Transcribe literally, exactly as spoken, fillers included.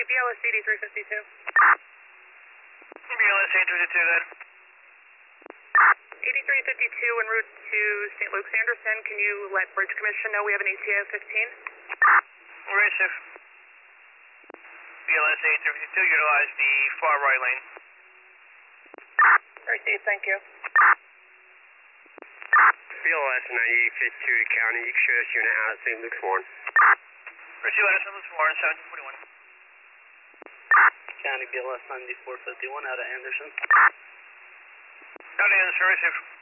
B L S eighty-three fifty-two. B L S eighty-three fifty-two then. eighty-three fifty-two en route to Saint Luke's Anderson. Can you let Bridge Commission know we have an E T A of fifteen? Receive. B L S eighty-three fifty-two, utilize the far right lane. Receive, thank you. B L S ninety-eight fifty-two to County, you can show us unit out at Saint Luke's Warren. Receive out of Saint Luke's Warren, seventeen forty-one. County B L S ninety-four fifty-one out of Anderson. County Anderson, receive.